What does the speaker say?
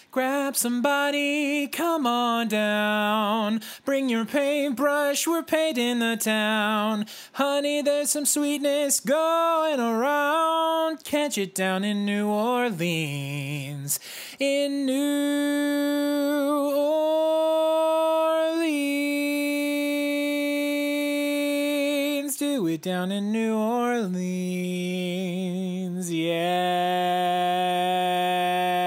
Grab somebody, come on down. Bring your paintbrush, we're painting the town. Honey, there's some sweetness going around. Catch it down in New Orleans. In New Orleans. Do it down in New Orleans. Yeah.